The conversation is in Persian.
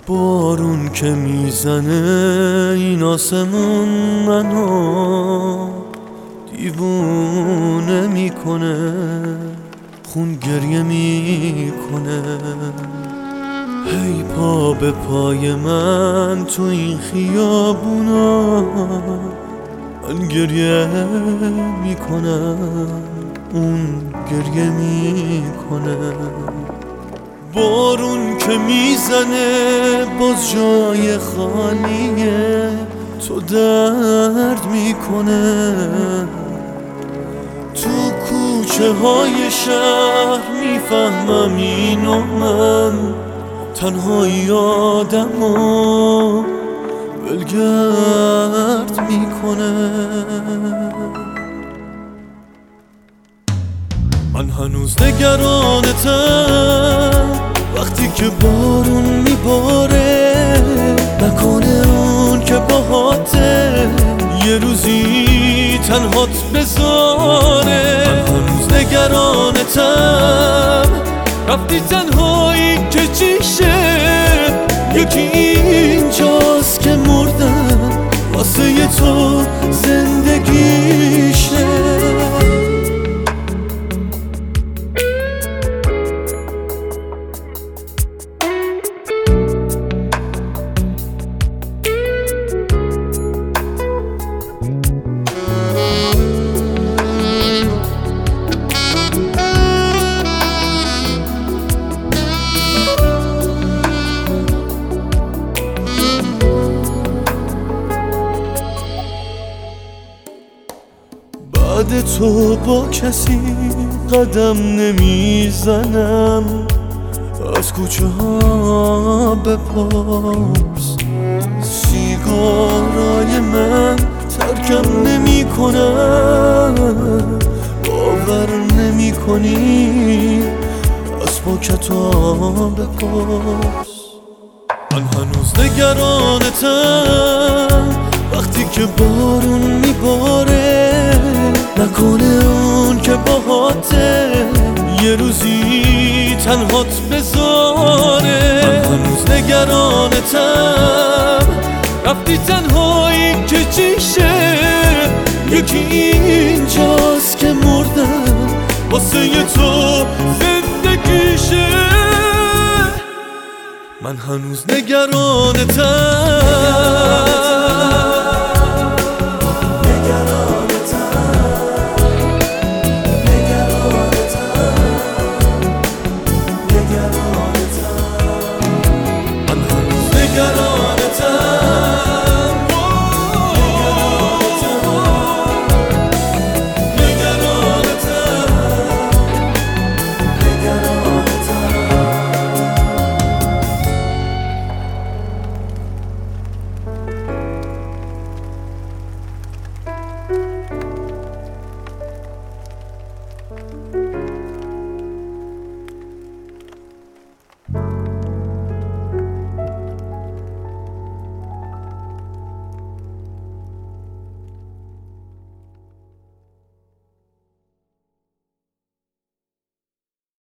بارون که میزنه این آسمون منو دیوونه میکنه، خون گریه میکنه. هی پا به پای من تو این خیابونا، من گریه میکنم، اون گریه میکنه. بارون که میزنه باز جای خالیه، تو درد میکنه. تو کوچه های شهر میفهمم اینو، من تنهایی آدمو ولگرد میکنه. من هنوز نگرانتم وقتی که بارون میباره، نکنه اون که باهاته یه روزی تنهات بذاره. من هنوز نگرانتم وقتی تنهایی که چیشه، یکی اینجاست که مردم واسه تو زندگیشه. بعد تو با کسی قدم نمیزنم، از کوچه ها بپرس. سیگارای من ترکم نمی کنم، باور نمی کنی از پاکتا بپرس. من هنوز نگرانتم وقتی که بارون میباره، نکنه اون که باهاته یه روزی تنهات بذاره. من هنوز نگرانتم وقتی تنهایی که چیشه، یکی اینجاست که مردم واسه تو زندگیشه. من هنوز نگرانتم